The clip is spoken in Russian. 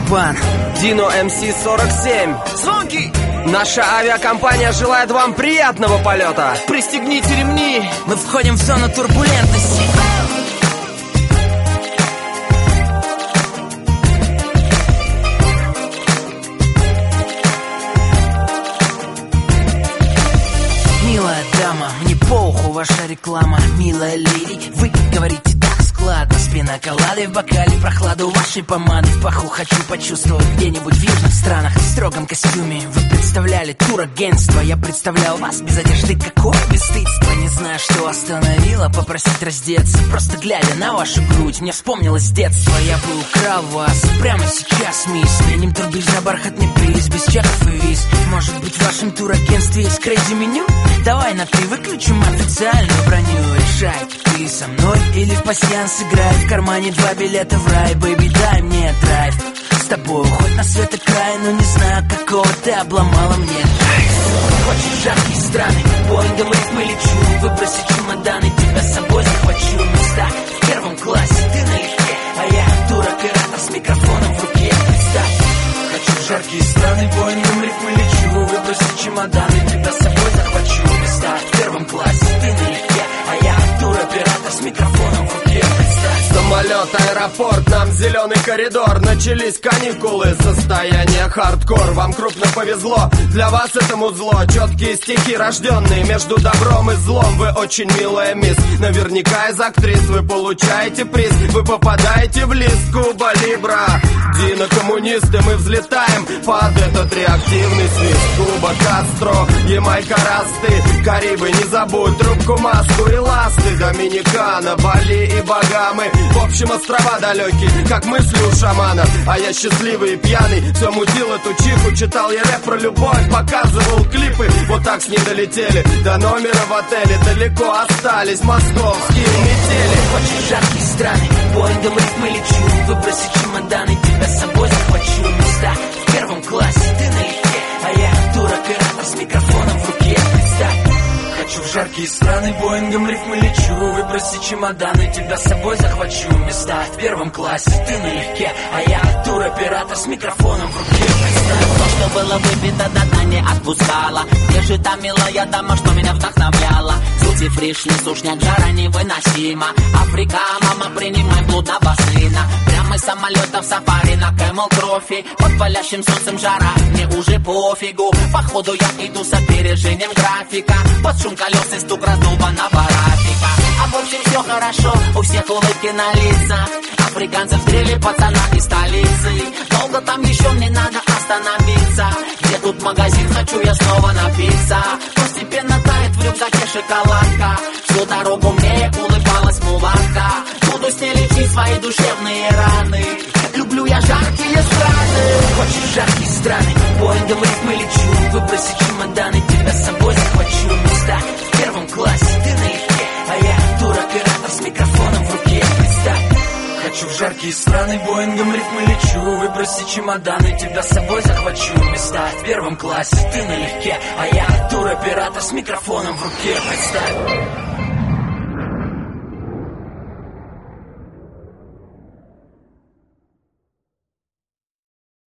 барабан. Дино МС-47. Звонки! Наша авиакомпания желает вам приятного полета. Пристегните ремни, мы входим в зону турбулентности. Милая дама, мне похуй ваша реклама. Милая леди, вы говорите так складно. С пиноколадой в бокале, прохладу вашей помады в паху хочу почувствовать где-нибудь в южных странах. В строгом костюме вы представляли турагентство. Я представлял вас без одежды, какое бесстыдство. Не знаю, что остановило попросить раздеться. Просто глядя на вашу грудь, мне вспомнилось детство. Я бы украл вас прямо сейчас, мисс. Сменим турбиз на бархатный приз, без чеков и виз. Может быть, в вашем турагентстве есть крейзи меню? Давай на ты выключим официальную броню. Решай, ты со мной или в пасьянс играй. В кармане 2 билета в рай, бэйби, дай мне драйв. С тобой хоть на свет и край, но не знаю, какого ты обломала мне драйв. Хочешь жаркие страны, Боингом рифмы лечу. Выброси чемоданы, тебя с собой захвачу. Места в первом классе, ты налегке, а я туроператор с микрофоном в руке. Представь, хочу жаркие страны, Боингом рифмы лечу. Выброси чемоданы, тебя с собой захвачу. Места в первом классе, ты налегке, а я туроператор с микрофоном в руке. Представь. Самолет, аэропорт, нам зеленый коридор. Начались каникулы, состояние хардкор. Вам крупно повезло, для вас это музло. Четкие стихи, рожденные между добром и злом. Вы очень милая мисс, наверняка из актрис. Вы получаете приз, вы попадаете в лист Куба Либра. Дино коммунисты, мы взлетаем под этот реактивный свист. Куба, Кастро, Ямайка, Расты, Карибы, не забудь трубку, маску и ласты. Доминикана, Бали и Багамы. В общем, острова далекие, как мысли у шамана. А я счастливый и пьяный, все мутил эту чиху. Читал я рэп про любовь, показывал клипы. Вот так с ней долетели до номера в отеле. Далеко остались московские метели. Очень жаркие страны, Боингом рифмы лечу. Выброси чемоданы, тебя с собой захвачу. Места в первом классе, ты налегке, а я туроператор с микрофоном в руке. Представь. Хочу в жаркие страны, Боингом рифмы лечу. Выброси чемоданы, тебя с собой захвачу. Места в первом классе, ты налегке, а я туроператор с микрофоном в руке. Представь. То, что было выпито, до дна не отпускала. Где же та милая дама, что меня вдохновляла? Сути фриш, не сушняк, жара невыносима. Африка, мама, принимай блудного сына. Прямо из самолета в сафари на Camel Trophy. Под палящим солнцем жара, мне уже пофигу. Походу я иду с опережением графика. Под шум колес и стук раздолбанного рафика. А в общем все хорошо, у всех улыбки на лицах. Африканцев стрели пацана из столицы. Долго там еще мне надо остановиться. Где тут магазин, хочу я снова напиться. Постепенно тает в рюкзаке шоколадка. Всю дорогу мне улыбалась мулатка. Буду с ней лечить свои душевные раны. Люблю я жаркие страны. Хочешь жаркие страны, Боингом рифмы лечу. Выброси чемоданы, тебя с собой захвачу. Места в первом классе, ты налегке, а я туроператор с микрофоном в руке. Представь. Хочу в жаркие страны, Боингом рифмы лечу. Выброси чемоданы, тебя с собой захвачу. Места в первом классе, ты налегке, а я туроператор с микрофоном в руке. Представь.